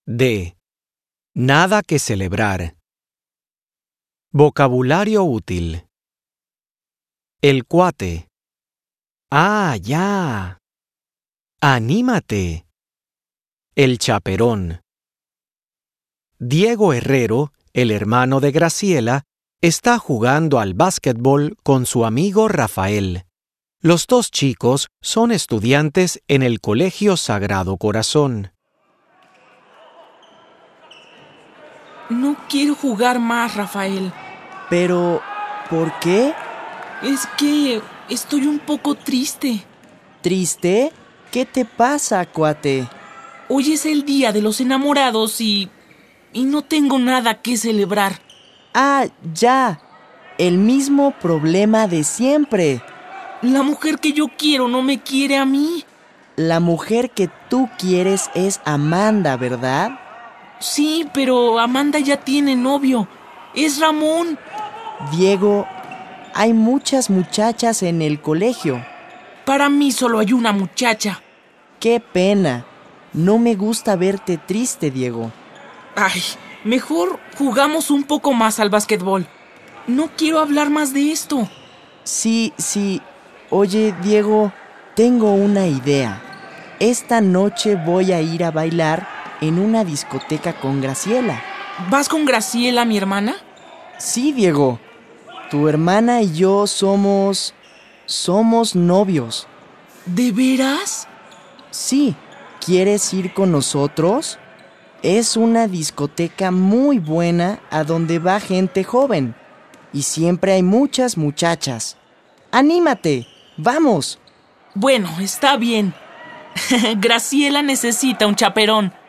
D. Nada que celebrar. Vocabulario útil. El cuate. Ah, ya. Anímate. El chaperón. Diego Herrero, el hermano de Graciela, está jugando al básquetbol con su amigo Rafael. Los dos chicos son estudiantes en el Colegio Sagrado Corazón. No quiero jugar más, Rafael. Pero, ¿por qué? Es que estoy un poco triste. ¿Triste? ¿Qué te pasa, cuate? Hoy es el día de los enamorados y no tengo nada que celebrar. Ah, ya. El mismo problema de siempre. La mujer que yo quiero no me quiere a mí. La mujer que tú quieres es Amanda, ¿verdad? Sí, pero Amanda ya tiene novio. Es Ramón. Diego, hay muchas muchachas en el colegio. Para mí solo hay una muchacha. ¡Qué pena! No me gusta verte triste, Diego. Ay, mejor jugamos un poco más al básquetbol. No quiero hablar más de esto. Sí. Oye, Diego, tengo una idea. Esta noche voy a ir a bailar en una discoteca con Graciela. ¿Vas con Graciela, mi hermana? Sí, Diego. Tu hermana y yo somos novios. ¿De veras? Sí. ¿Quieres ir con nosotros? Es una discoteca muy buena a donde va gente joven. Y siempre hay muchas muchachas. ¡Anímate! ¡Vamos! Bueno, está bien. Graciela necesita un chaperón.